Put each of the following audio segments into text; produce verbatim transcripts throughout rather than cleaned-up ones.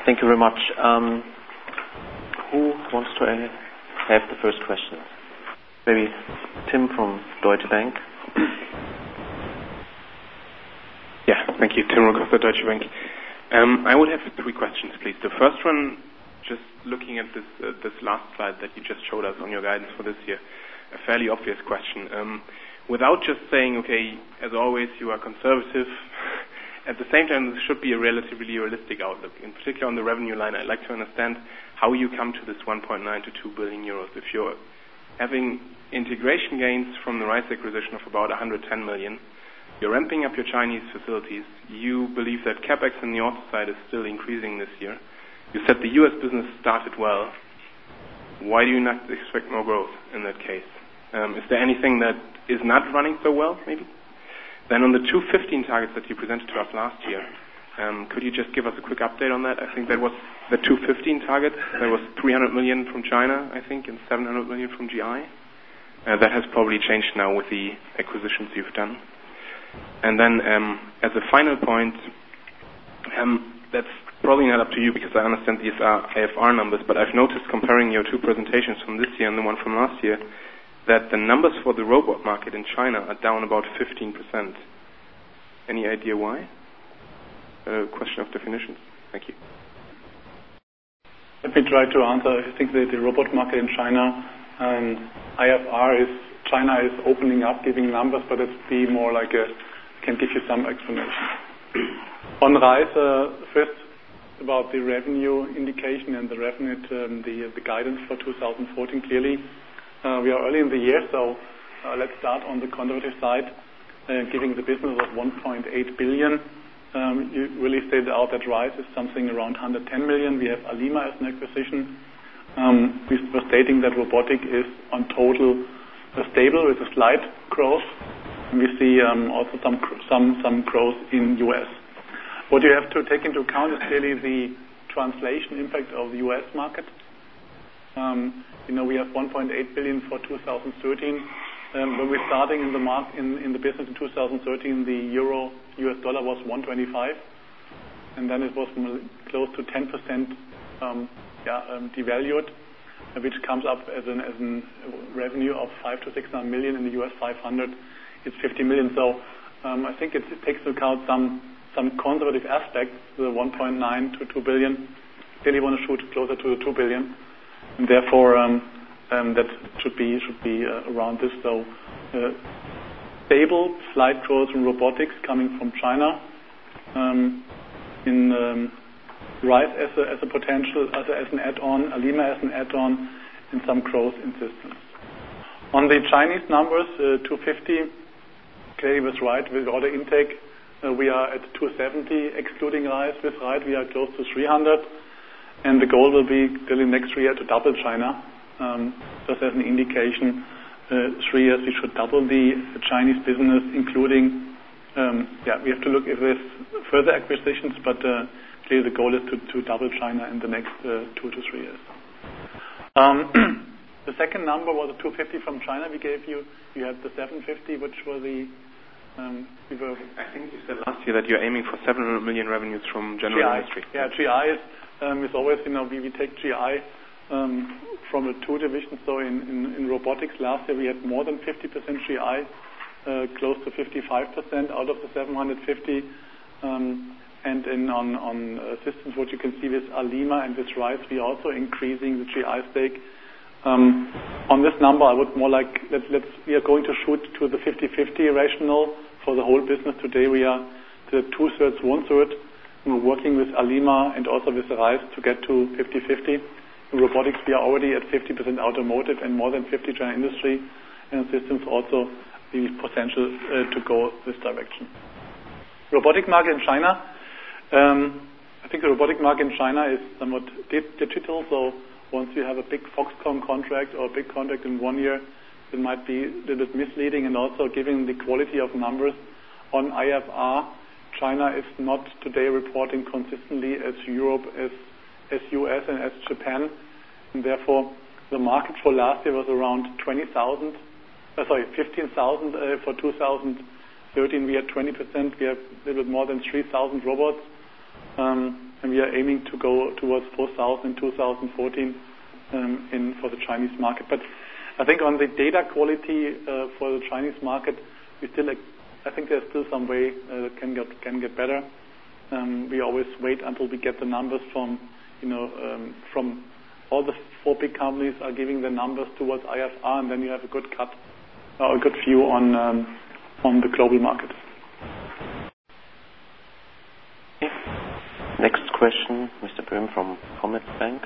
Thank you very much. Um, who wants to have the first question? Maybe Tim from Deutsche Bank. Yeah, thank you. Tim Rokossa, Deutsche Bank. Um, I would have three questions, please. The first one, just looking at this uh, this last slide that you just showed us on your guidance for this year, a fairly obvious question. Um, without just saying, okay, as always, you are conservative, at the same time, this should be a relatively realistic outlook. In particular, on the revenue line, I'd like to understand how you come to this one point nine to two billion euros. If you're having integration gains from the Rice acquisition of about one hundred ten million, you're ramping up your Chinese facilities, you believe that CapEx on the auto side is still increasing this year. You said the U S business started well. Why do you not expect more growth in that case? Um, is there anything that is not running so well, maybe? Then on the two fifteen targets that you presented to us last year, um, could you just give us a quick update on that? I think that was the two fifteen target. There was three hundred million from China, I think, and seven hundred million from G I. Uh, that has probably changed now with the acquisitions you've done. And then um, as a final point, um, that's probably not up to you because I understand these are A F R numbers, but I've noticed comparing your two presentations from this year and the one from last year that the numbers for the robot market in China are down about fifteen percent. Any idea why? A question of definitions. Thank you. Let me try to answer. I think that the robot market in China, um, I F R is, China is opening up, giving numbers, but it's be more like a, can give you some explanation. On Rice, uh, first about the revenue indication and the revenue, um, the, the guidance for two thousand fourteen, clearly uh, we are early in the year, so uh, let's start on the conservative side, uh, giving the business of one point eight billion. Um, you really stated out that Rice is something around one hundred ten million. We have Alima as an acquisition. Um, we were stating that robotic is on total uh, stable with a slight growth. And we see um, also some some some growth in U S. What you have to take into account is clearly the translation impact of the U S market. Um, you know, we have one point eight billion for two thousand thirteen. Um, when we're starting in the mark in, in the business in two thousand thirteen, the euro U S dollar was one twenty-five, and then it was close to ten percent um, yeah, um, devalued, which comes up as an as an revenue of five to six hundred million. In the U S five hundred, it's fifty million. So um, I think it, it takes into account some some conservative aspects. The one point nine to two billion. Clearly want to shoot closer to the two billion, and therefore. Um, Um, that should be should be uh, around this. So uh, stable, slight growth in robotics coming from China. Um, in um, Rice as a, as a potential, as, a, as an add-on, Alima as an add-on, and some growth in systems. On the Chinese numbers, uh, two fifty, Clay was right with order intake. Uh, we are at two seventy, excluding Rice. With Rice, we are close to three hundred, and the goal will be till next year to double China. Um, just as an indication, uh, three years we should double the, the Chinese business, including, um, yeah, we have to look if there's further acquisitions, but uh, clearly the goal is to, to double China in the next uh, two to three years. Um, the second number was the two fifty from China we gave you. You had the seven fifty, which was the, um, we were, I think you said last year that you're aiming for seven hundred million revenues from general G I. industry. Yeah, G I is, um, is always, you know, we, we take G I Um, from the two divisions. So in, in, in robotics last year we had more than fifty percent G I, uh, close to fifty-five percent out of the seven hundred fifty. Um, and in on, on uh, systems, what you can see with Alima and with Rice, we are also increasing the G I stake. Um, on this number, I would more like, let's, let's, we are going to shoot to the fifty-fifty rational for the whole business. Today we are the two-thirds, one-third. We're working with Alima and also with Rice to get to fifty-fifty. In robotics, we are already at fifty percent automotive and more than fifty percent general industry, and systems also the potential uh, to go this direction. Robotic market in China, um, I think the robotic market in China is somewhat di- digital, so once you have a big Foxconn contract or a big contract in one year, it might be a little bit misleading, and also given the quality of numbers on I F R, China is not today reporting consistently as Europe, as as U S and as Japan, and therefore the market for last year was around twenty thousand, uh, sorry, fifteen thousand uh, for two thousand thirteen. We had twenty percent. We have a little bit more than three thousand robots. Um, and we are aiming to go towards four thousand in two thousand fourteen um, in for the Chinese market. But I think on the data quality uh, for the Chinese market, we still, I think there's still some way uh, that can get can get better. Um, we always wait until we get the numbers from, you know, um, from all the four big companies are giving the numbers towards I F R, and then you have a good cut, or a good view on um, on the global market. Next question, Mister Böhm from Commerzbank.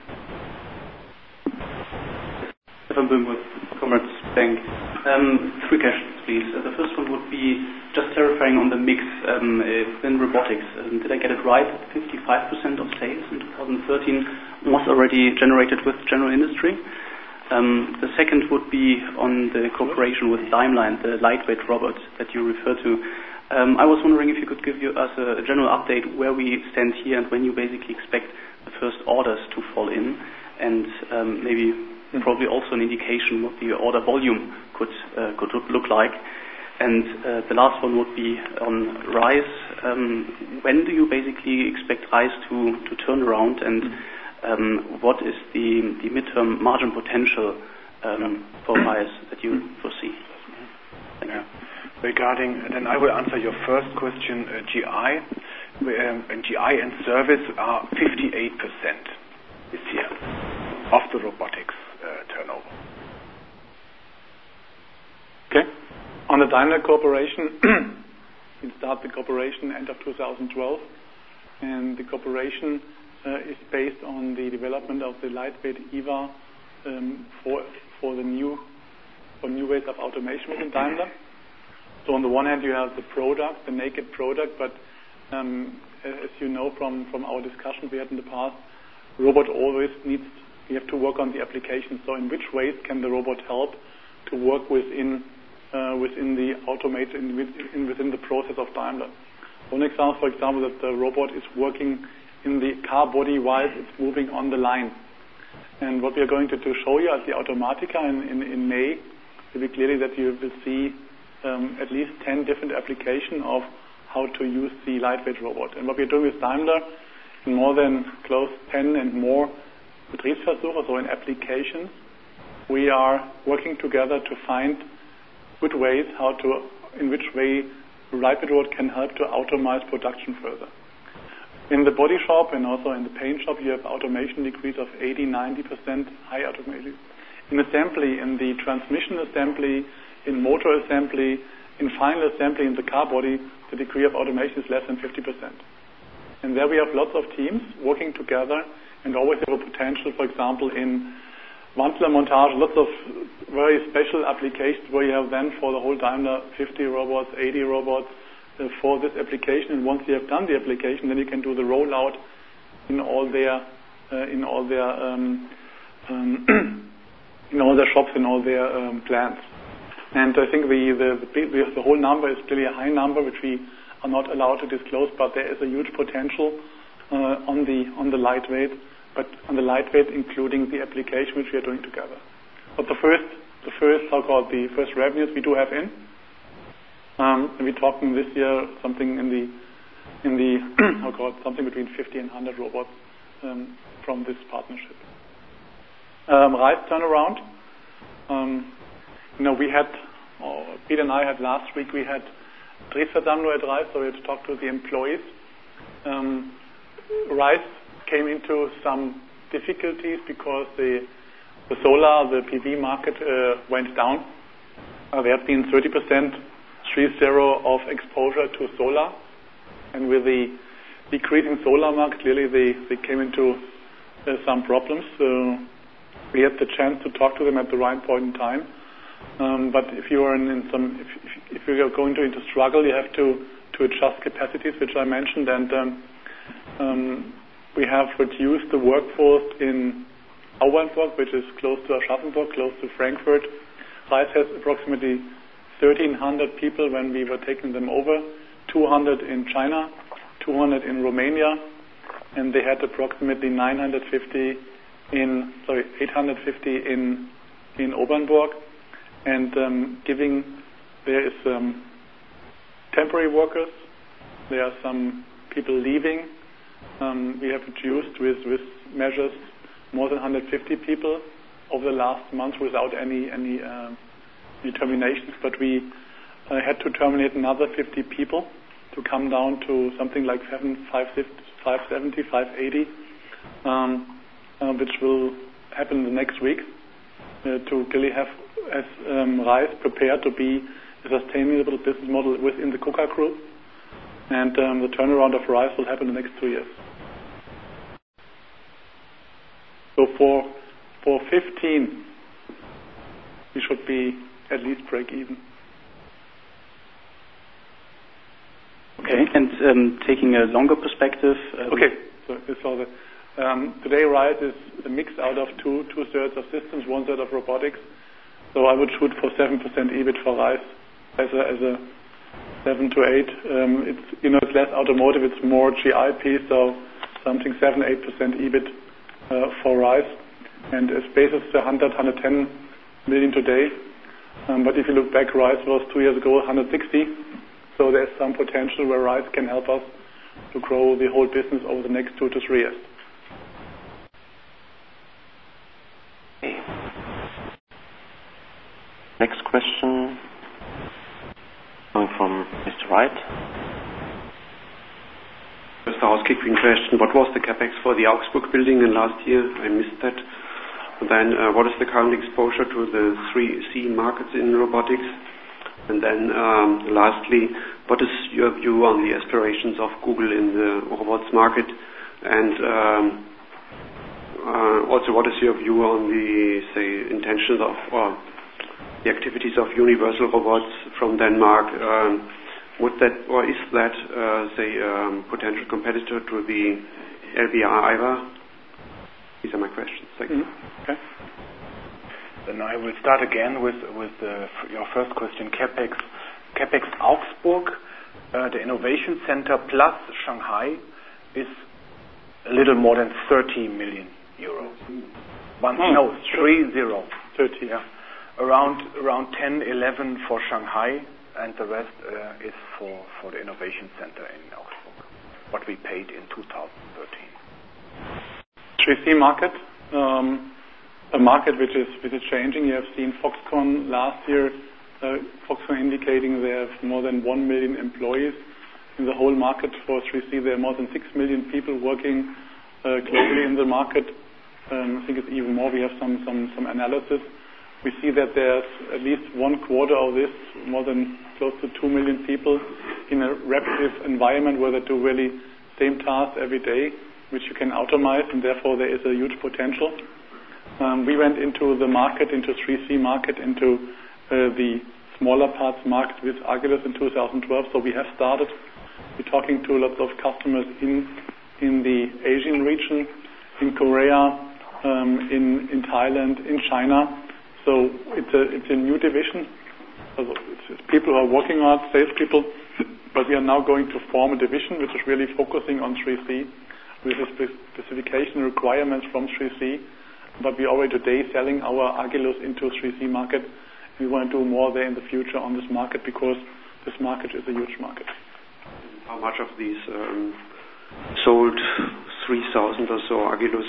Stefan Böhm with Commerzbank. Um, three questions, please. Uh, the first one would be just clarifying on the mix um, uh, in robotics. Um, did I get it right? fifty-five percent of sales in two thousand thirteen was already generated with general industry. Um, the second would be on the cooperation with Daimler and the lightweight robot that you referred to. Um, I was wondering if you could give you us a, a general update where we stand here and when you basically expect the first orders to fall in, and um, maybe mm-hmm. probably also an indication what the order volume could uh, could look like. And uh, the last one would be on RISE. Um, when do you basically expect RISE to, to turn around, and um, what is the, the midterm margin potential um, for RISE that you foresee? Thank you. Yeah. Regarding, then I will answer your first question, uh, G I. Um, and G I and service are fifty-eight percent this year of the robotics uh, turnover. Okay. On the Daimler Corporation, we start the cooperation end of two thousand twelve, and the cooperation uh, is based on the development of the lightweight E V A um, for for the new for new ways of automation within Daimler. So on the one hand, you have the product, the naked product, but um, as you know from, from our discussion we had in the past, robot always needs, you have to work on the application. So in which ways can the robot help to work within uh, within the automate in, in, within the process of Daimler? One example, for example, that the robot is working in the car body while it's moving on the line. And what we are going to, to show you at the Automatica in, in, in May will be clearly that you will see Um, at least ten different applications of how to use the lightweight robot. And what we're doing with Daimler, in more than close ten and more Betriebsversuche, so in applications, we are working together to find good ways how to, in which way lightweight robot can help to automate production further. In the body shop and also in the paint shop, you have automation degrees of eighty, ninety percent high automation. In assembly, in the transmission assembly, in motor assembly, in final assembly in the car body, the degree of automation is less than fifty percent. And there we have lots of teams working together and always have a potential, for example, in Wandlermontage, lots of very special applications where you have then for the whole Daimler fifty robots, eighty robots uh, for this application. And once you have done the application, then you can do the rollout in all their, uh, in all their, um, um, in all their shops, in all their um, plants. And I think the, the, the, the whole number is clearly a high number, which we are not allowed to disclose, but there is a huge potential uh, on the on the lightweight, but on the lightweight including the application which we are doing together. But the first, the first, so-called the first revenues we do have in, um, and we're talking this year something in the, in the, so-called something between fifty and one hundred robots um, from this partnership. Um, RISE turnaround. Um, You know, we had, oh, Peter and I had last week, we had Betriebsversammlung at RISE, so we had to talk to the employees. Um, RISE came into some difficulties because the, the solar, the P V market uh, went down. Uh, there have been thirty percent, three zero of exposure to solar. And with the decreasing solar market, clearly they, they came into uh, some problems. So we had the chance to talk to them at the right point in time. Um, but if you are in, in some, if, if, if you are going to into struggle, you have to, to adjust capacities, which I mentioned, and um, um, we have reduced the workforce in Auwandburg, which is close to Aschaffenburg, close to Frankfurt. RISE has approximately thirteen hundred people when we were taking them over, two hundred in China, two hundred in Romania, and they had approximately nine hundred fifty in, sorry, eight hundred fifty in in Obernburg. And um, giving, there is um, temporary workers, there are some people leaving, Um, we have reduced with, with measures more than one hundred fifty people over the last month without any any, uh, any terminations, but we uh, had to terminate another fifty people to come down to something like five seventy, five eighty, um, uh, which will happen the next week uh, to really have as um, RISE prepared to be a sustainable business model within the KUKA group, and um, the turnaround of RISE will happen in the next two years. So for for fifteen, we should be at least break even. Okay, and um, taking a longer perspective. Uh, okay, so this all the. Um, today, RISE is a mix out of two two thirds of systems, one third of robotics. So I would shoot for seven percent EBIT for RISE as a as a seven to eight. Um, it's you know it's less automotive, it's more G I P, so something seven eight percent EBIT uh, for RISE, and uh, space is one hundred, one hundred ten million today. Um, but if you look back, RISE was two years ago one hundred sixty. So there's some potential where RISE can help us to grow the whole business over the next two to three years. Okay. Next question coming from Mister Wright. Just a housekeeping question. What was the capex for the Augsburg building in last year? I missed that. And then uh, what is the current exposure to the three C markets in robotics? And then um, lastly, what is your view on the aspirations of Google in the robots market? And um, uh, also, what is your view on the, say, intentions of or the activities of Universal Robots from Denmark? Um, would that or is that, uh, say, um, potential competitor to the L B R I V A? These are my questions. Thank you. Mm-hmm. Okay. Then I will start again with with uh, your first question. Capex, Capex Augsburg, uh, the innovation center plus Shanghai is a little more than thirty million euros. One, oh, no, three zero. thirty. Yeah, around around ten, eleven for Shanghai, and the rest uh, is for for the innovation center in Augsburg. What we paid in two thousand thirteen. three C market. Um, A market which is which is changing. You have seen Foxconn last year. Uh, Foxconn indicating they have more than one million employees in the whole market for three C. There are more than six million people working uh, globally in the market. Um, I think it's even more. We have some some some analysis. We see that there's at least one quarter of this, more than close to two million people, in a repetitive environment where they do really same tasks every day, which you can automate, and therefore there is a huge potential. Um, we went into the market, into three C market, into uh, the smaller parts market with Agilus in two thousand twelve. So we have started. We're talking to lots of customers in in the Asian region, in Korea, um, in in Thailand, in China. So it's a it's a new division. Also it's, it's people who are working on it, salespeople. But we are now going to form a division which is really focusing on three C with the spe- specification requirements from three C. But we are already today selling our Agilus into three C market. We want to do more there in the future on this market because this market is a huge market. How much of these um, sold three thousand or so Agilus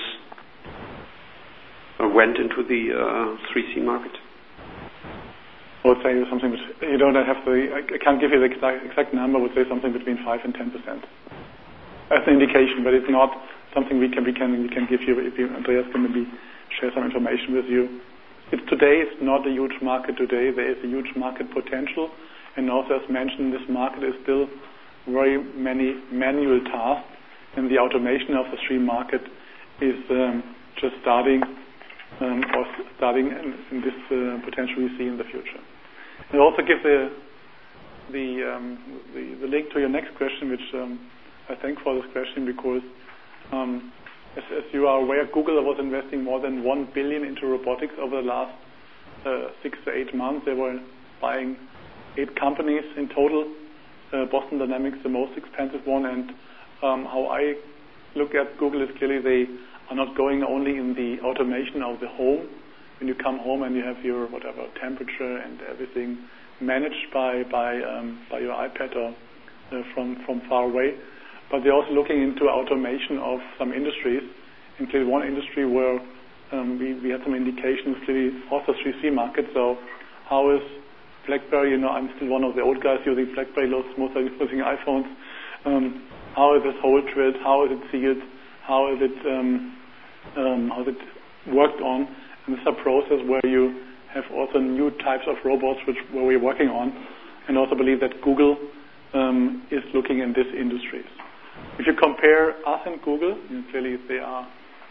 uh, went into the uh, three C market? I would say something. Which, you don't have the. I can't give you the exact, exact number. I would say something between five and ten percent as an indication, but it's not something we can we can we can give you. If you, Andreas can maybe share some information with you. It's today. It's not a huge market today. There is a huge market potential, and also as mentioned, this market is still very many manual tasks, and the automation of the three market is um, just starting um, or starting in, in this uh, potential we see in the future. And also give the the, um, the the link to your next question, which um, I thank for this question because. Um, As, as you are aware, Google was investing more than one billion into robotics over the last uh, six to eight months. They were buying eight companies in total. Uh, Boston Dynamics, the most expensive one. And um, how I look at Google is clearly they are not going only in the automation of the home. When you come home and you have your whatever temperature and everything managed by by um, by your iPad or uh, from from far away. but they're also looking into automation of some industries, including one industry where um, we, we had some indications, clearly also three C market. So how is BlackBerry, you know, I'm still one of the old guys using BlackBerry, most are using iPhones. Um, how is this whole trade? How is it sealed? How is it, um, um, how is it worked on? And this is a process where you have also new types of robots which where we're working on, and also believe that Google um, is looking in these industries. If you compare us and Google, you know, clearly they are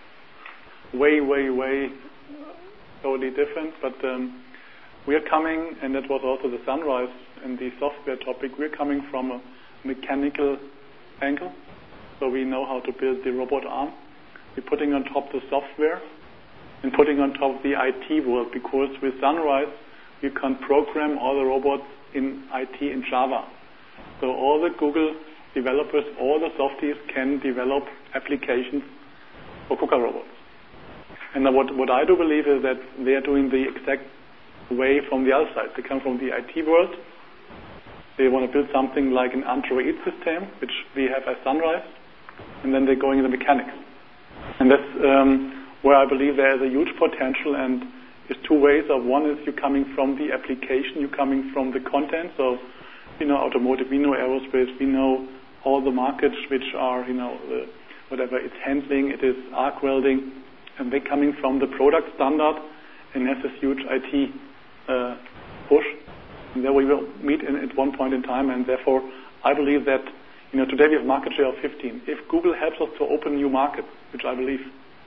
way, way, way totally different, but um, we are coming, and that was also the Sunrise and the software topic, we're coming from a mechanical angle, so we know how to build the robot arm. We're putting on top the software and putting on top the I T world, because with Sunrise you can program all the robots in I T in Java. So all the Google developers, all the softies can develop applications for KUKA robots. And what, what I do believe is that they are doing the exact way from the other side. They come from the I T world. They want to build something like an Android system, which we have as Sunrise, and then they're going in the mechanics. And that's um, where I believe there is a huge potential, and there's two ways of one is you're coming from the application, you're coming from the content. So we know automotive, we know aerospace, we know all the markets which are, you know, uh, whatever, it's handling, it is arc welding, and they're coming from the product standard and has this huge I T uh, push. And there we will meet in, at one point in time, and therefore I believe that, you know, today we have market share of fifteen. If Google helps us to open new markets, which I believe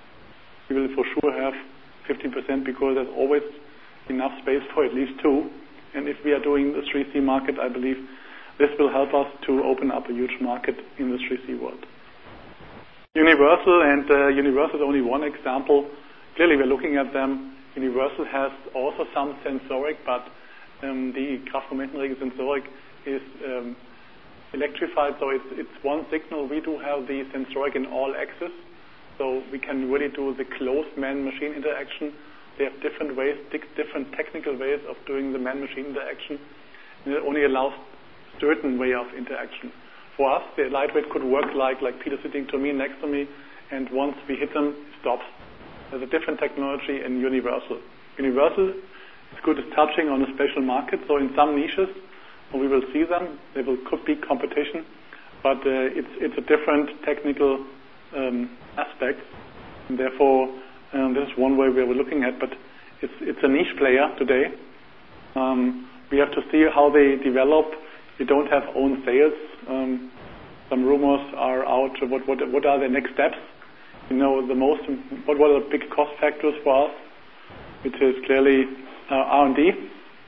we will for sure have fifteen percent, because there's always enough space for at least two. And if we are doing the three C market, I believe this will help us to open up a huge market in the three C world. Universal, and uh, Universal is only one example. Clearly we're looking at them. Universal has also some sensoric, but um, the Kraft-Momentenregel sensoric is um, electrified, so it's, it's one signal. We do have the sensoric in all axes, so we can really do the closed man-machine interaction. They have different ways, different technical ways of doing the man-machine interaction, and it only allows certain way of interaction. For us, the lightweight could work like, like Peter sitting to me, next to me, and once we hit them, it stops. There's a different technology in Universal. Universal is good at touching on a special market, so in some niches, we will see them. There will, could be competition, but uh, it's, it's a different technical um, aspect, and therefore um, this is one way we were looking at, but it's, it's a niche player today. Um, we have to see how they develop. We don't have own sales. Um, some rumors are out. What, what, what are the next steps? You know, the most, what were the big cost factors for us? Which is clearly uh, R and D.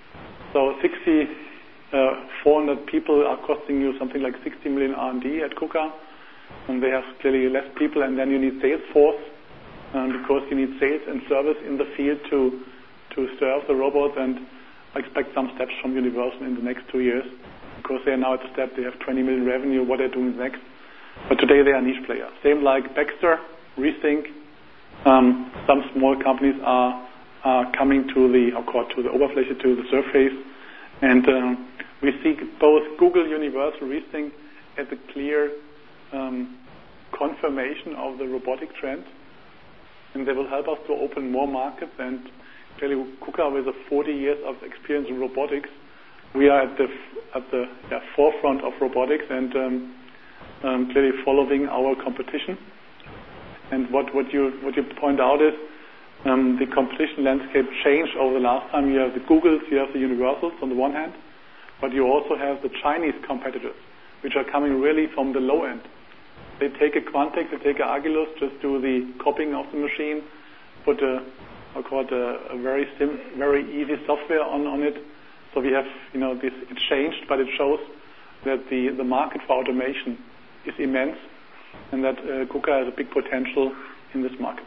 So sixty, uh, four hundred people are costing you something like sixty million R and D at KUKA. And they have clearly less people, and then you need sales force, um, because you need sales and service in the field to, to serve the robots. And I expect some steps from Universal in the next two years. Because they are now at the step, they have twenty million revenue, what they're doing next. But today they are a niche player. Same like Baxter, Rethink, um, some small companies are, are coming to the, or called to the Oberfläche, to the surface. And um, we see both Google, Universal, Rethink as a clear um, confirmation of the robotic trend. And they will help us to open more markets. And clearly KUKA, with a forty years of experience in robotics, we are at the at the yeah, forefront of robotics, and um, um, clearly following our competition. And what, what you what you point out is um, the competition landscape changed over the last time. You have the Googles, you have the Universals on the one hand, but you also have the Chinese competitors, which are coming really from the low end. They take a Quantix, they take a Agilus, just do the copying of the machine, put a, I call it a, a very sim, very easy software on, on it. So we have, you know, this, it changed, but it shows that the, the market for automation is immense, and that uh, KUKA has a big potential in this market.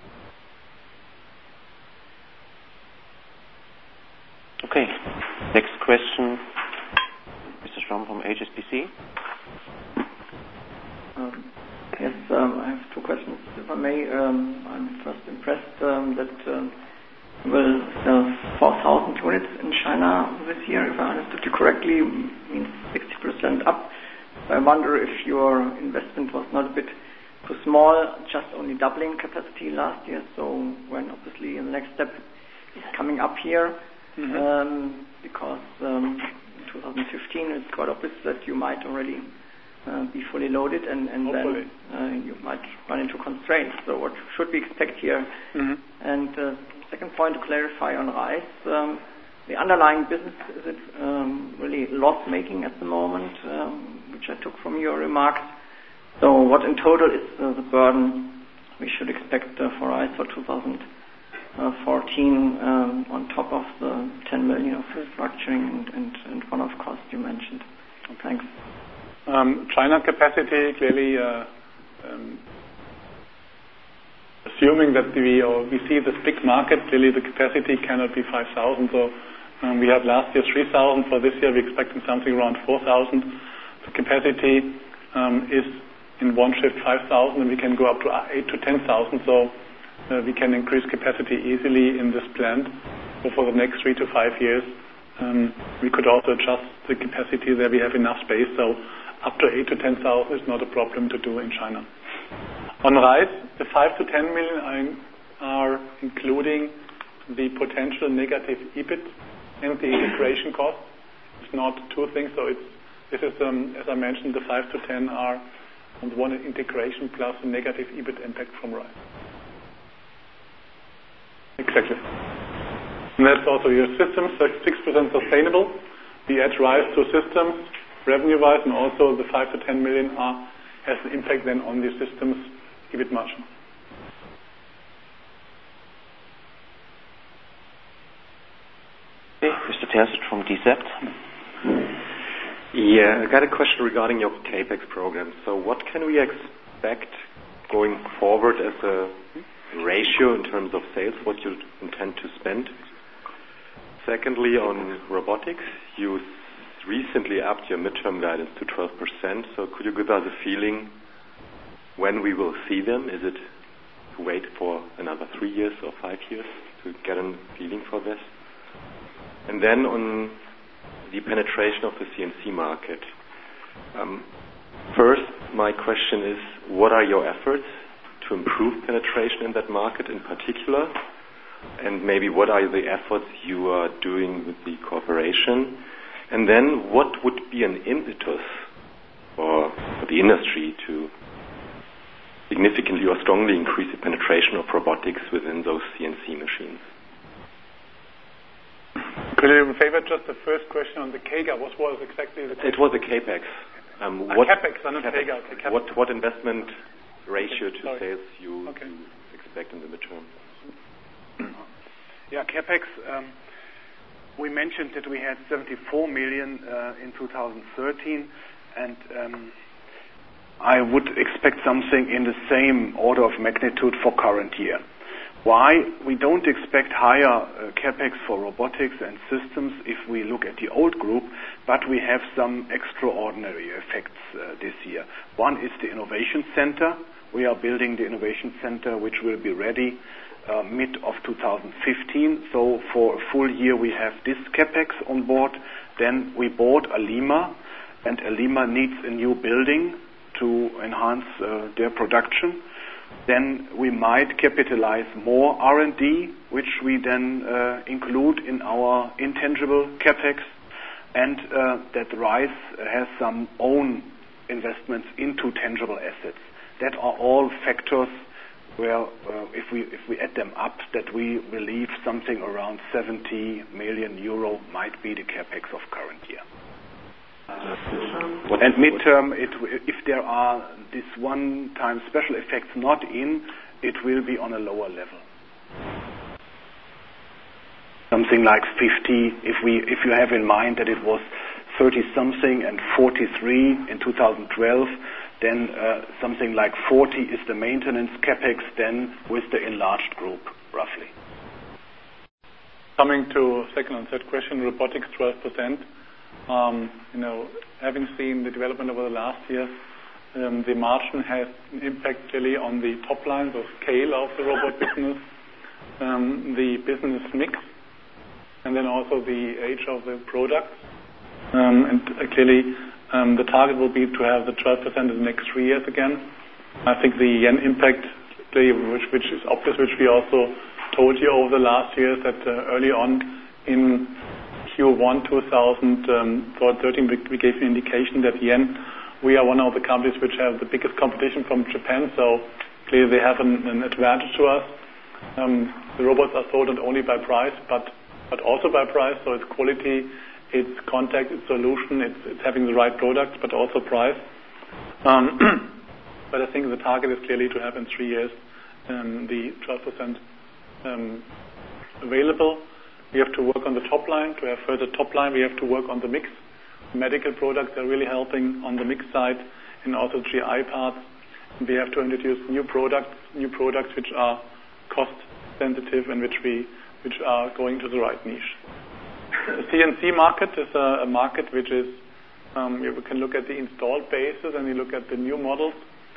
Okay, next question, Mister Schramm from H S B C. Um, yes, um, I have two questions, if I may. Um, I'm first impressed um, that um, will sell four thousand units in China this year, if I understood you correctly, means sixty percent up. I wonder if your investment was not a bit too small, just only doubling capacity last year. So when obviously the next step is coming up here, mm-hmm. um, because um, in twenty fifteen it's quite obvious that you might already uh, be fully loaded, and, and then uh, you might run into constraints. So what should we expect here? Mm-hmm. And uh, second point to clarify on rice, um, the underlying business, is it um, really loss-making at the moment, um, which I took from your remarks? So what in total is uh, the burden we should expect uh, for rice for two thousand fourteen um, on top of the ten million of restructuring and, and, and one-off costs you mentioned? Thanks. Um, China capacity, clearly, uh, um, assuming that we or we see this big market, clearly the capacity cannot be five thousand. So um, we had last year three thousand. For this year, we're expecting something around four thousand. The capacity um, is in one shift five thousand, and we can go up to eight to ten thousand. So uh, we can increase capacity easily in this plant. So for the next three to five years, um, we could also adjust the capacity there. We have enough space. So up to eight to ten thousand is not a problem to do in China. On rice, the five to ten million are including the potential negative E B I T and the integration cost. It's not two things. So it's this is um, as I mentioned, the five to ten are on the one integration plus a negative E B I T impact from rice. Exactly. And that's also your systems, six percent sustainable. We add rice to systems, revenue-wise, and also the five to ten million are, has an impact then on the systems E B I T margin. Okay, Mister Terzic from D Z E P. Yeah, I got a question regarding your CAPEX program. So what can we expect going forward as a ratio in terms of sales, what you intend to spend? Secondly, on robotics, you recently upped your midterm guidance to twelve percent. So could you give us a feeling when we will see them? Is it to wait for another three years or five years to get a feeling for this? And then on the penetration of the C N C market. Um, first, my question is, what are your efforts to improve penetration in that market in particular? And maybe what are the efforts you are doing with the corporation? And then what would be an impetus for, for the industry to significantly or strongly increase the penetration of robotics within those C N C machines? Could you favor just the first question on the CAGR? What was exactly the question? It was a CAPEX. Um, a what, CAPEX, not CAPEX. CAGR. Okay, CAPEX. What, what investment ratio to Sorry. sales you, okay. you expect in the midterm? Yeah, CAPEX, um, we mentioned that we had seventy-four million uh, in two thousand thirteen, and um, I would expect something in the same order of magnitude for current year. Why? We don't expect higher uh, CAPEX for robotics and systems if we look at the old group, but we have some extraordinary effects uh, this year. One is the innovation center. We are building the innovation center, which will be ready uh, mid of two thousand fifteen. So for a full year we have this CAPEX on board. Then we bought Alima, and Alima needs a new building to enhance uh, their production. Then we might capitalize more R and D, which we then uh, include in our intangible CAPEX, and uh, that rice has some own investments into tangible assets. That are all factors where, uh, if we if we add them up, that we believe something around seventy million euro might be the CAPEX of current year. What, and midterm, it, if there are this one-time special effects not in, it will be on a lower level. Something like fifty, if we if you have in mind that it was thirty-something and forty-three in two thousand twelve, then uh, something like forty is the maintenance CAPEX then with the enlarged group, roughly. Coming to second and third question, robotics twelve percent. Um, you know, having seen the development over the last years, um, the margin has an impact clearly on the top line, the scale of the robot business, um, the business mix, and then also the age of the product. Um, and uh, clearly, Um, the target will be to have the twelve percent in the next three years again. I think the yen impact, which, which is obvious, which we also told you over the last years, that uh, early on in Q one two thousand thirteen, we, we gave an indication that yen, we are one of the companies which have the biggest competition from Japan, so clearly they have an, an advantage to us. Um, the robots are sold not only by price, but but also by price, so it's quality, it's contact, it's solution, it's, it's having the right products, but also price. Um, but I think the target is clearly to have in three years um, the twelve percent um, available. We have to work on the top line. To have further top line, we have to work on the mix. Medical products are really helping on the mix side and also G I parts. We have to introduce new products, new products which are cost sensitive and which we which are going to the right niche. The C N C market is a, a market which is, um, we can look at the installed bases and we look at the new models.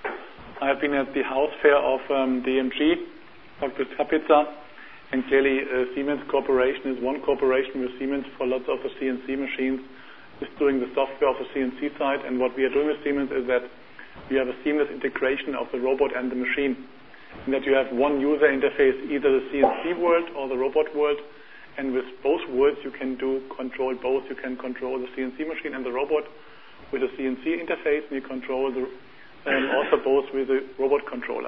I have been at the house fair of um, D M G, Doctor Kapitza, and clearly uh, Siemens Corporation is one corporation with Siemens for lots of the C N C machines, is doing the software of the C N C side, and what we are doing with Siemens is that we have a seamless integration of the robot and the machine. And that you have one user interface, either the C N C world or the robot world, and with both worlds you can do control both. You can control the C N C machine and the robot with a C N C interface, and you control the and also both with the robot controller.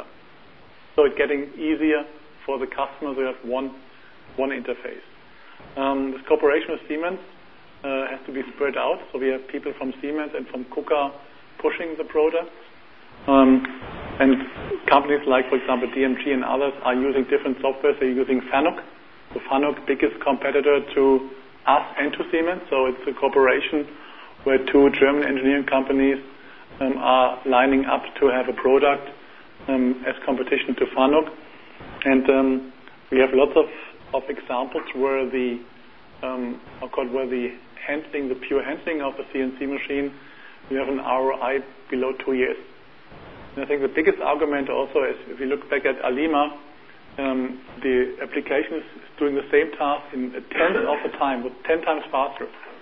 So it's getting easier for the customer to have one one interface. Um, this cooperation with Siemens uh, has to be spread out, so we have people from Siemens and from KUKA pushing the product. Um, and companies like, for example, D M G and others are using different software. They're using FANUC. So FANUC, biggest competitor to us and to Siemens. So it's a cooperation where two German engineering companies um, are lining up to have a product um, as competition to FANUC. And um, we have lots of, of examples where the um, called where the handling, the pure handling of the C N C machine, we have an R O I below two years. And I think the biggest argument also is, if you look back at Alima, um, the application is doing the same task in a tenth of the time, with ten times faster.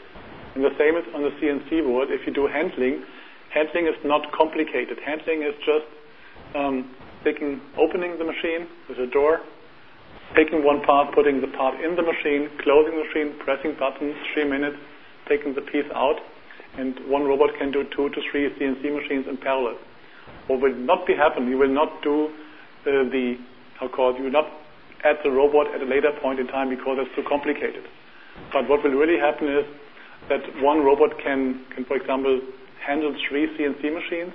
And the same is on the C N C world. If you do handling, handling is not complicated. Handling is just um, taking, opening the machine with a door, taking one part, putting the part in the machine, closing the machine, pressing buttons, three minutes, taking the piece out, and one robot can do two to three C N C machines in parallel. What will not be happen, you will not do uh, the, how called, you will not add the robot at a later point in time because it's too complicated. But what will really happen is that one robot can, can for example, handle three C N C machines,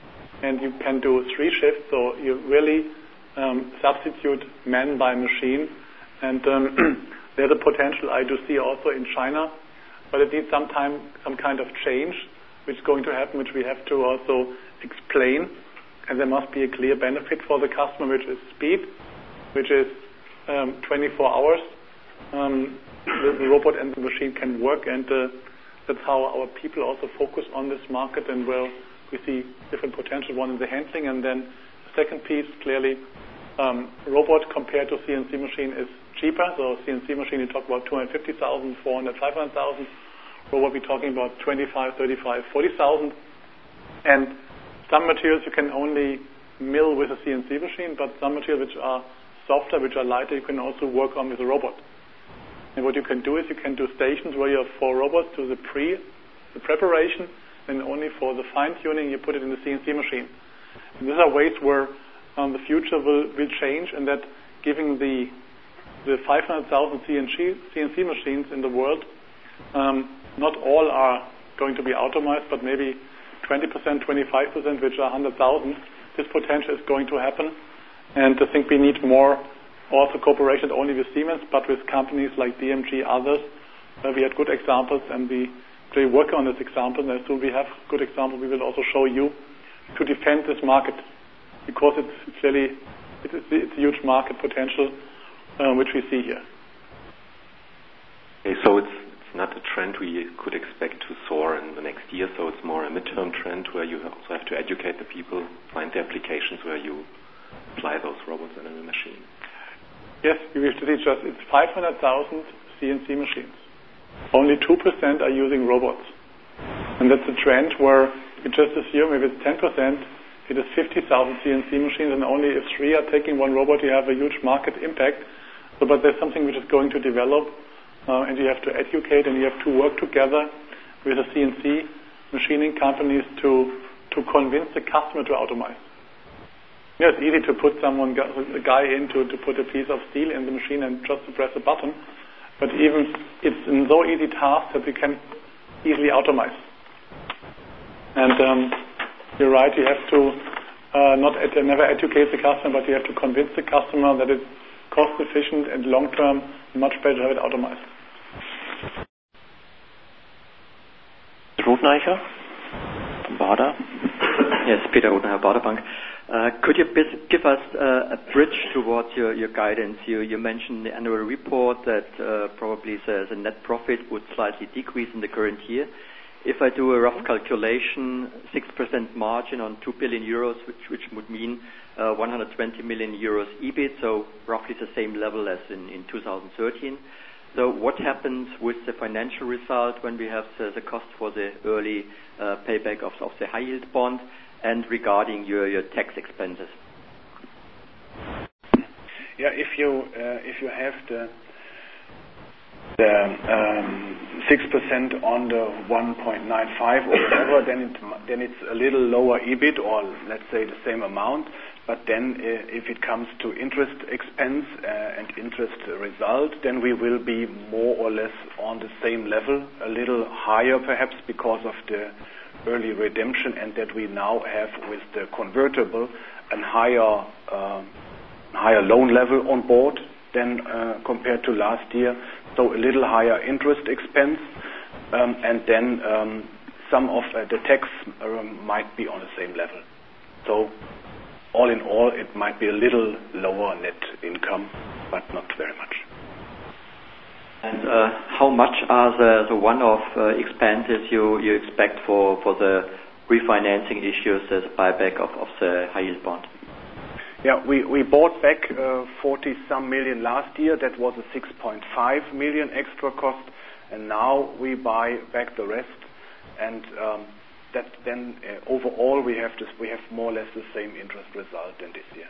and you can do three shifts, so you really um, substitute man by machine. And um, there's a potential I do see also in China, but it needs some time, some kind of change, which is going to happen, which we have to also explain, and there must be a clear benefit for the customer, which is speed, which is um, twenty-four hours. Um, the, the robot and the machine can work, and uh, that's how our people also focus on this market, and where we see different potential. One in the handling, and then the second piece, clearly, um, robot compared to C N C machine is cheaper. So C N C machine, you talk about two hundred fifty thousand, four hundred, five hundred thousand. Robot, we're talking about twenty-five, thirty-five, forty thousand. And some materials you can only mill with a C N C machine, but some materials which are softer, which are lighter, you can also work on with a robot. And what you can do is you can do stations where you have four robots to the pre, the preparation, and only for the fine-tuning you put it in the C N C machine. And these are ways where um, the future will, will change, and that giving the the five hundred thousand C N C machines in the world, um, not all are going to be automated, but maybe twenty percent, twenty-five percent, which are one hundred thousand. This potential is going to happen. And I think we need more also cooperation, not only with Siemens, but with companies like D M G, others. Uh, we had good examples, and we really work on this example. And as soon as we have good examples, we will also show you to defend this market, because it's clearly it is, it's a huge market potential, uh, which we see here. Okay, so it's It's not a trend we could expect to soar in the next year, so it's more a midterm trend where you also have to educate the people, find the applications where you apply those robots in a machine. Yes, we have to see just, it's five hundred thousand C N C machines. Only two percent are using robots. And that's a trend where you just assume if it's ten percent, it is fifty thousand C N C machines, and only if three are taking one robot, you have a huge market impact. So, but there's something which is going to develop, uh, and you have to educate, and you have to work together with the C N C machining companies to to convince the customer to automate. Yeah, it's easy to put someone, a guy in to, to put a piece of steel in the machine and just to press a button, but even it's a so easy task that we can easily automate. And um, you're right, you have to uh, not ed- never educate the customer, but you have to convince the customer that it's cost efficient and long term much better to have it automated. Rotneicher from Baader. Yes, Peter Rotneicher, Baader Bank. Uh, could you give us uh, a bridge towards your, your guidance? You, you mentioned in the annual report that uh, probably the, the net profit would slightly decrease in the current year. If I do a rough calculation, six percent margin on two billion euros, which, which would mean uh, one hundred twenty million euros E B I T, so roughly the same level as in, in two thousand thirteen. So what happens with the financial result when we have the, the cost for the early uh, payback of, of the high-yield bond, and regarding your, your tax expenses? Yeah, if you uh, if you have the the um, six percent on the one point nine five or whatever, then it, then it's a little lower E B I T, or let's say the same amount. But then uh, if it comes to interest expense uh, and interest result, then we will be more or less on the same level, a little higher perhaps because of the early redemption, and that we now have with the convertible a higher uh, higher loan level on board than uh, compared to last year. So a little higher interest expense, um, and then um, some of uh, the tax uh, might be on the same level. So all in all, it might be a little lower net income, but not very much. And uh, how much are the, the one-off uh, expenses you, you expect for, for the refinancing issues, the buyback of, of the high-yield bond? Yeah, we, we bought back uh, forty some million last year. That was a six point five million extra cost, and now we buy back the rest. And um, that then uh, overall we have this, we have more or less the same interest result than this year.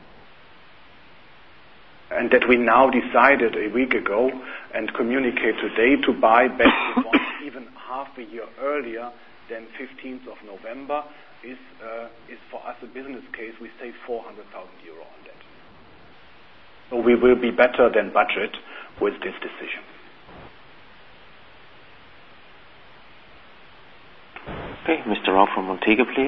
And that we now decided a week ago and communicate today to buy back the bond even half a year earlier than fifteenth of November is uh, is for us a business case. We save four hundred thousand euro on that. So we will be better than budget with this decision. Okay, Mister Rao from Montega, please.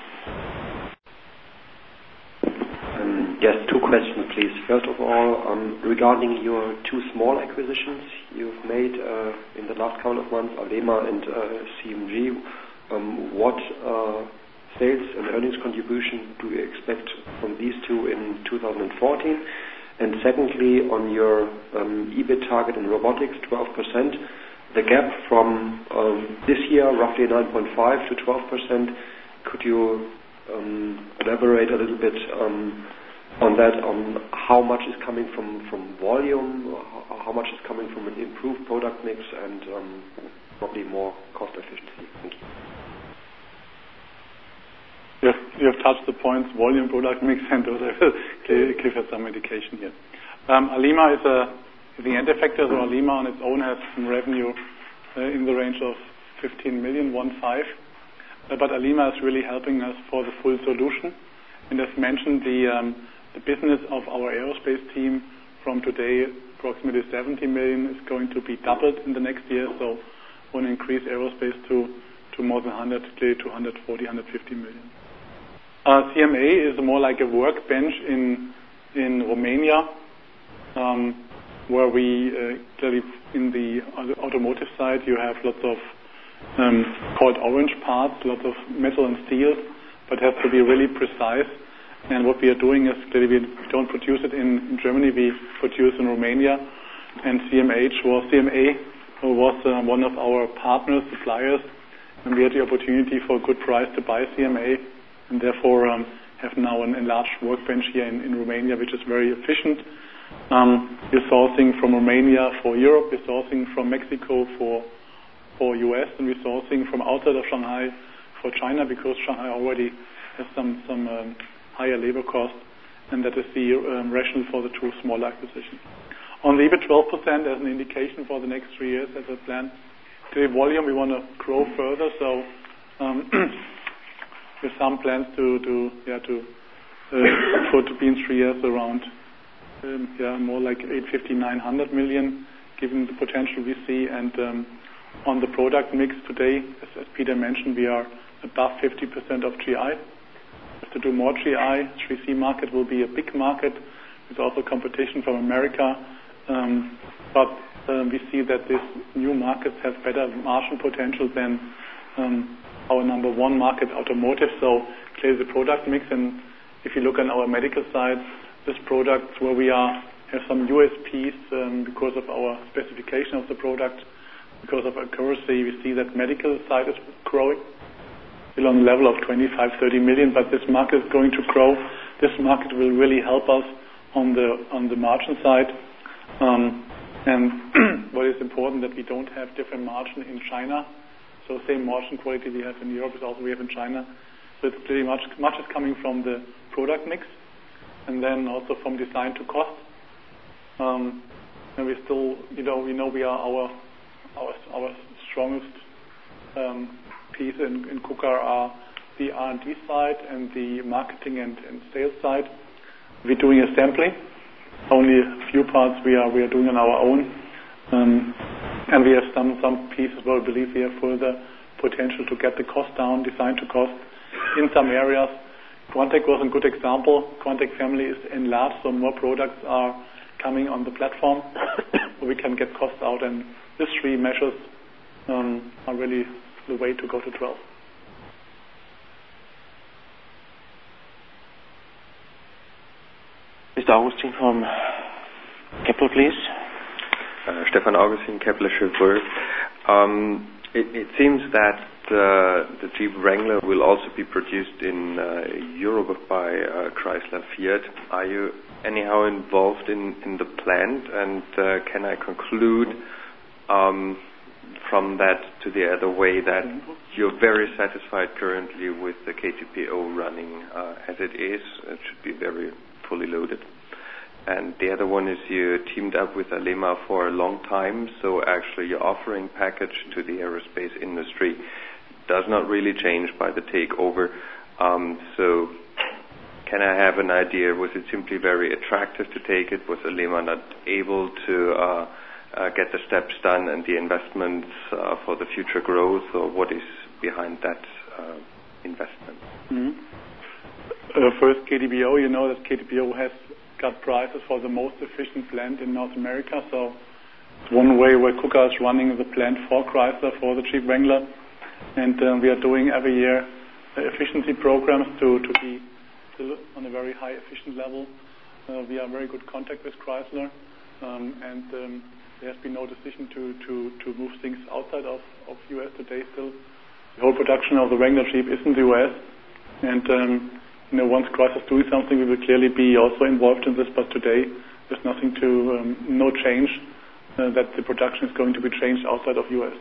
Um, yes, two questions, please. First of all, um, regarding your two small acquisitions you've made uh, in the last couple of months, Alema and uh, C M G, um, what uh, sales and earnings contribution do you expect from these two in two thousand fourteen? And secondly, on your um, E B I T target in robotics, twelve percent, the gap from um, this year, roughly nine point five to twelve percent, could you um, elaborate a little bit um, on that, on how much is coming from, from volume, how, how much is coming from an improved product mix, and um, probably more cost efficiency? Thank you. You have, you have touched the points, volume, product mix, and those I will give you some indication here. Um, Alema is a is the end effector, so Alema on its own has some revenue uh, in the range of fifteen million, one five. Uh, but Alema is really helping us for the full solution. And as mentioned, the, um, the business of our aerospace team from today, approximately seventy million, is going to be doubled in the next year. So want to increase aerospace to, to more than one hundred, clearly to one forty, one fifty million. Uh, C M A is more like a workbench in in Romania, um, where we uh, clearly in the automotive side you have lots of um, called orange parts, lots of metal and steel, but have to be really precise. And what we are doing is clearly we don't produce it in, in Germany, we produce in Romania. And C M H was C M A was uh, one of our partners, suppliers, and we had the opportunity for a good price to buy C M A. And therefore um, have now an enlarged workbench here in, in Romania, which is very efficient. Um, we're sourcing from Romania for Europe, we're sourcing from Mexico for for U S and resourcing from outside of Shanghai for China, because Shanghai already has some some um, higher labor costs, and that is the um, rationale for the two small acquisitions. On the E B I T, twelve percent as an indication for the next three years as a plan. The volume we want to grow further, so um, with some plans to to yeah to uh, for to be in three years around um, yeah more like eight fifty, nine hundred million, given the potential we see. And um, on the product mix today, as, as Peter mentioned, we are above fifty percent of G I. To do more G I, three C market will be a big market. There's also competition from America, um, but um, we see that these new markets have better margin potential than um, our number one market, automotive. So clearly the product mix, and if you look on our medical side, this product where we are have some U S Ps um, because of our specification of the product, because of accuracy. We see that medical side is growing, still on the level of twenty-five, thirty million, but this market is going to grow. This market will really help us on the on the margin side. Um, and what is important that we don't have different margin in China. So same margin quality we have in Europe is also we have in China. So it's pretty much much is coming from the product mix, and then also from design to cost. Um, and we still, you know, we know we are our our our strongest um, piece in, in KUKA are the R and D side and the marketing and, and sales side. We're doing assembly. Only a few parts we are we are doing on our own, um, and we have some some pieces where we believe we have further potential to get the cost down, design to cost in some areas. Quantec was a good example. Quantec family is enlarged, so more products are coming on the platform, so we can get costs out, and these three measures um, are really the way to go to twelve. Mister Augustin from Kepler, please. Uh, Stefan Augustin, Kepler Cheuvreux. Um, it, it seems that uh, the Jeep Wrangler will also be produced in uh, Europe by uh, Chrysler Fiat. Are you anyhow involved in, in the plant? And uh, can I conclude um, from that to the other way that you're very satisfied currently with the K T P O running uh, as it is? It should be very fully loaded. And the other one is you teamed up with Alema for a long time, so actually your offering package to the aerospace industry does not really change by the takeover. Um, so can I have an idea, was it simply very attractive to take it? Was Alema not able to uh, uh, get the steps done and the investments uh, for the future growth, or what is behind that uh, investment? Mm-hmm. Uh, first, K T P O, you know that K T P O has got prizes for the most efficient plant in North America, so it's one way where KUKA is running the plant for Chrysler for the Jeep Wrangler, and um, we are doing every year uh, efficiency programs to, to be still on a very high efficient level. Uh, we are in very good contact with Chrysler, um, and um, there has been no decision to, to, to move things outside of, of U S today still. The whole production of the Wrangler Jeep is in the U S, and um, you know, once Chrysler is doing something, we will clearly be also involved in this, but today there's nothing to, um, no change uh, that the production is going to be changed outside of U S.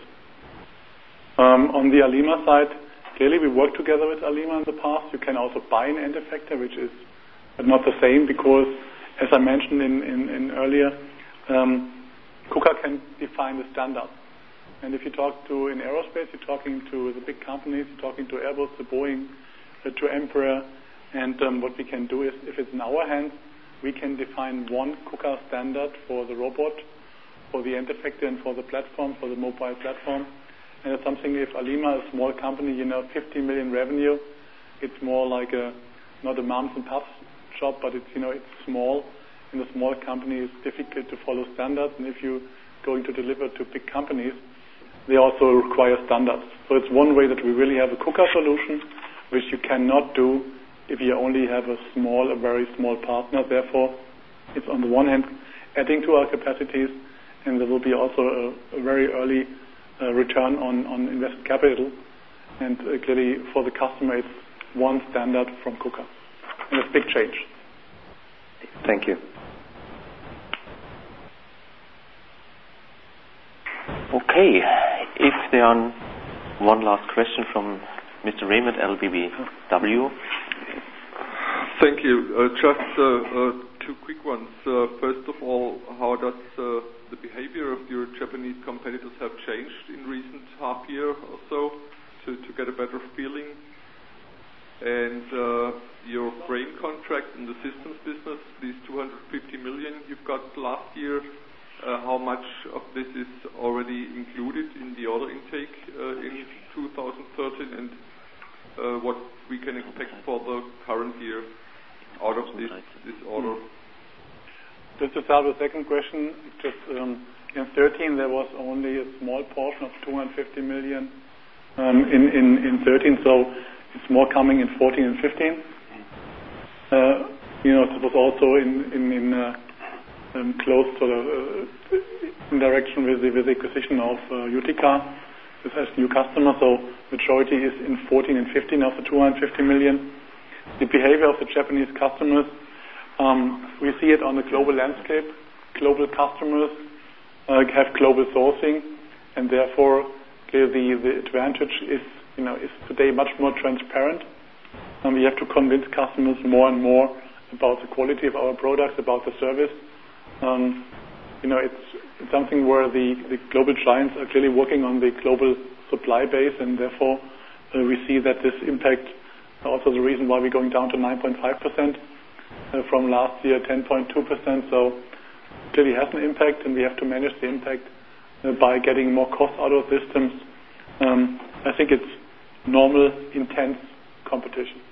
Um, on the Alema side, clearly we worked together with Alema in the past. You can also buy an end effector, which is but not the same, because, as I mentioned in, in, in earlier, um, KUKA can define the standard. And if you talk to, in aerospace, you're talking to the big companies, you're talking to Airbus, to Boeing, uh, to Embraer. And um, what we can do is, if it's in our hands, we can define one KUKA standard for the robot, for the end effector, and for the platform, for the mobile platform. And it's something, if Alema, a small company, you know, fifty million revenue, it's more like a, not a moms and pops shop, but it's, you know, it's small. In a small company, it's difficult to follow standards. And if you're going to deliver to big companies, they also require standards. So it's one way that we really have a KUKA solution, which you cannot do if you only have a small, a very small partner. Therefore, it's on the one hand adding to our capacities, and there will be also a, a very early uh, return on, on invested capital. And uh, clearly for the customer, it's one standard from KUKA. And it's a big change. Thank you. Okay. if there are one last question from Mister Raymond, L B B W. Thank you. Uh, just uh, uh, two quick ones. Uh, first of all, how does uh, the behavior of your Japanese competitors have changed in recent half year or so to, to get a better feeling? And uh, your frame contract in the systems business, these two hundred fifty million you've got last year, uh, how much of this is already included in the order intake uh, in two thousand thirteen, and uh, what we can expect for the current year out of this, this order? Just to start with the second question, just um, in thirteen there was only a small portion of two hundred fifty million um, in, in, in thirteen, so it's more coming in fourteen and fifteen. Uh, you know, it was also in, in, in uh, um, close to the uh, in direction with the, with the acquisition of uh, Utica, this has new customer, so majority is in fourteen and fifteen of the two hundred fifty million. The behavior of the Japanese customers, um, we see it on the global landscape. Global customers uh, have global sourcing, and therefore the, the advantage is, you know, is today much more transparent. And we have to convince customers more and more about the quality of our products, about the service. Um, you know, it's, it's something where the, the global giants are clearly working on the global supply base, and therefore uh, we see that this impact, also the reason why we're going down to nine point five percent uh, from last year, ten point two percent. So clearly has an impact, and we have to manage the impact uh, by getting more cost out of systems. Um, I think it's normal, intense competition.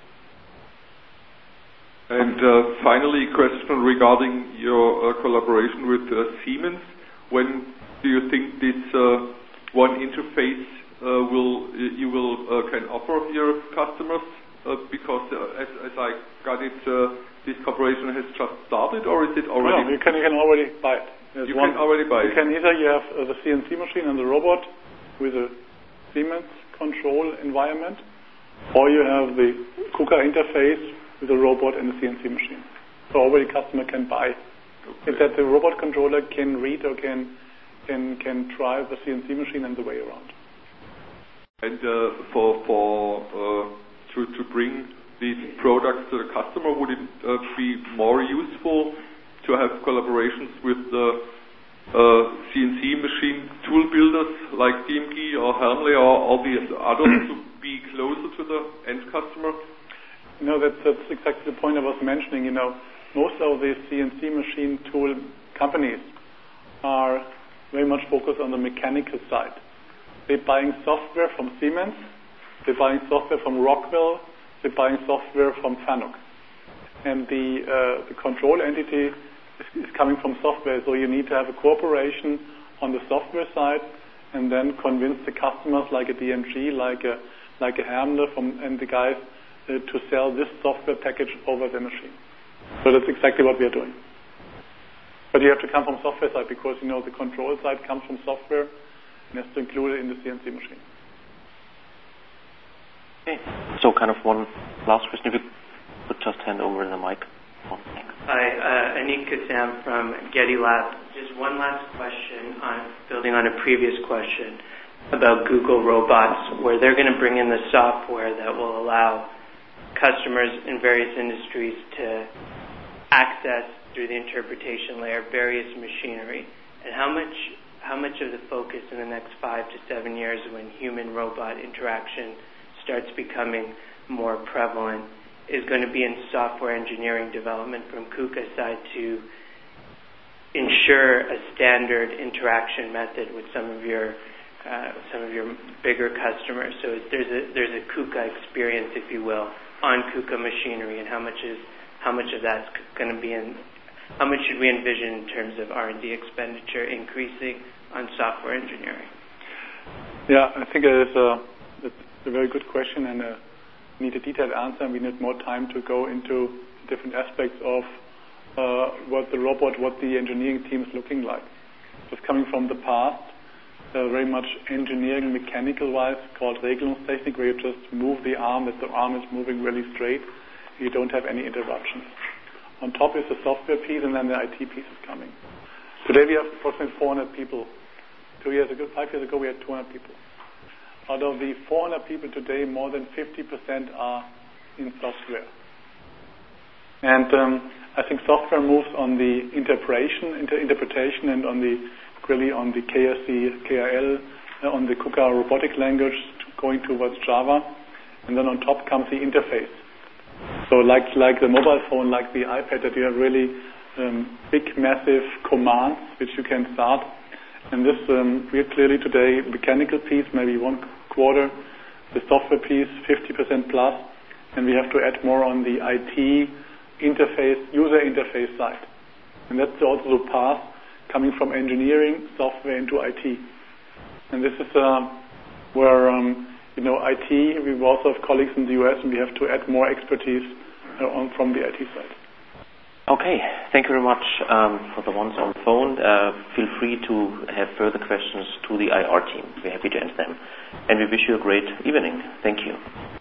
And uh, finally, a question regarding your uh, collaboration with uh, Siemens. When do you think this uh, one interface uh, will you will uh, can offer your customers? Uh, because uh, as, as I got it, uh, this cooperation has just started, or is it already? No, you can you can already buy it. There's you one, can already buy you it. You can either you have uh, the C N C machine and the robot with a Siemens control environment, or you have the KUKA interface with the robot and the C N C machine. So already customer can buy. Okay. It's that the robot controller can read or can can can drive the C N C machine and the way around. And uh, for for uh, to to bring these products to the customer, would it uh, be more useful to have collaborations with the uh, C N C machine tool builders like D M G or Hermle or all the others to be closer to the end customer? No, that's, that's exactly the point I was mentioning. You know, most of the C N C machine tool companies are very much focused on the mechanical side. They're buying software from Siemens, they're buying software from Rockwell, they're buying software from Fanuc. And the, uh, the control entity is, is coming from software, so you need to have a cooperation on the software side and then convince the customers like a D M G, like a, like a Hermle from, and the guys uh, to sell this software package over the machine. So that's exactly what we are doing. But you have to come from software side because, you know, the control side comes from software and has to include it in the C N C machine. Okay. So kind of one last question. If you could just hand over the mic. Hi, uh, Anik Kassam from Getty Lab. Just one last question on building on a previous question about Google Robots, where they're going to bring in the software that will allow customers in various industries to access through the interpretation layer various machinery. And how much how much of the focus in the next five to seven years when human-robot interaction starts becoming more prevalent is going to be in software engineering development from KUKA side to ensure a standard interaction method with some of your uh, some of your bigger customers. So there's a there's a KUKA experience, if you will, on KUKA machinery, and how much is how much of that's going to be in how much should we envision in terms of R and D expenditure increasing on software engineering? Yeah, I think it is a, it's a very good question, and a, need a detailed answer, and we need more time to go into different aspects of uh, what the robot, what the engineering team is looking like. It's coming from the past, uh, very much engineering mechanical-wise, called Regelungstechnik, where you just move the arm, that the arm is moving really straight, you don't have any interruptions. On top is the software piece, and then the I T piece is coming. Today we have approximately four hundred people Two years ago, five years ago, we had two hundred people. Out of the four hundred people today, more than fifty percent are in software. And um, I think software moves on the interpretation, inter- interpretation, and on the really on the K S C, K R L, uh, on the KUKA robotic language, going towards Java, and then on top comes the interface. So like like the mobile phone, like the iPad, that you have really um, big, massive commands which you can start. And this, um, we are clearly today mechanical piece, maybe one quarter, the software piece, fifty percent plus, and we have to add more on the I T interface, user interface side. And that's also the path coming from engineering, software into I T. And this is uh, where, um, you know, I T, we also have colleagues in the U S, and we have to add more expertise uh, on from the I T side. Okay, thank you very much um, for the ones on the phone. Uh, feel free to have further questions to the I R team. We're happy to answer them. And we wish you a great evening. Thank you.